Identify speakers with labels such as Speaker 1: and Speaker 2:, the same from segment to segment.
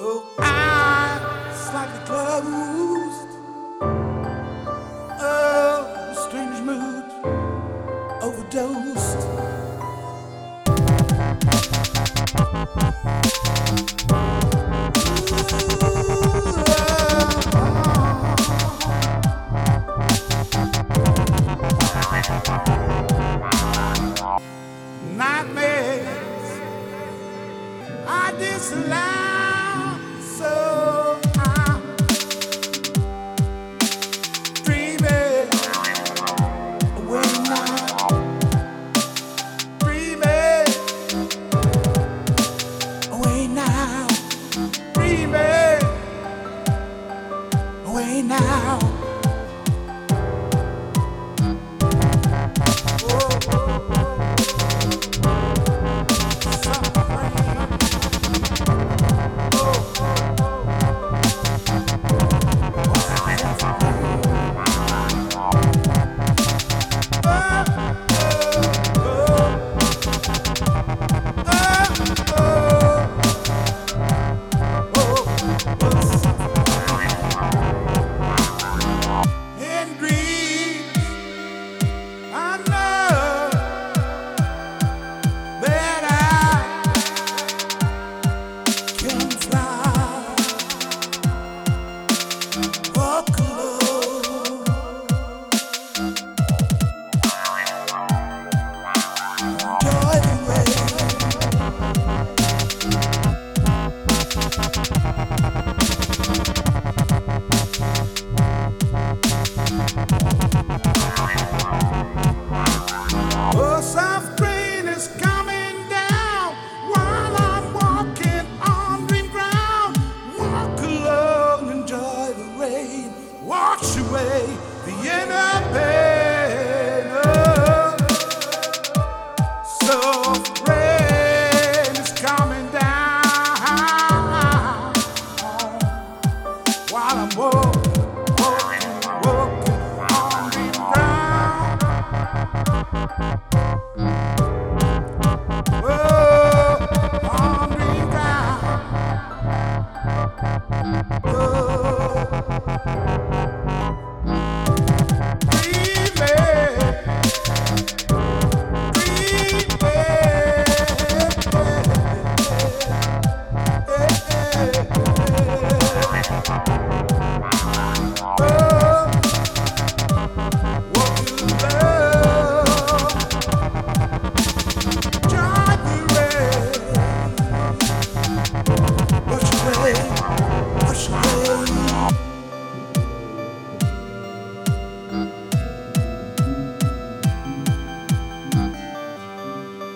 Speaker 1: Oh, I slightly closed. Oh, strange mood, overdosed. Nightmares I disallow, so I'm dreaming away now, dreaming away now, dreaming away now. In dreams, I know that I can fly, walk alone, enjoy the oh, soft rain is coming down while I'm walking on green ground. Walk alone, enjoy the rain, wash away the inner pain. Oh, soft rain is coming down while I'm walking on green ground.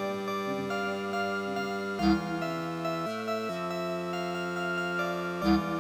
Speaker 1: Mm-hmm.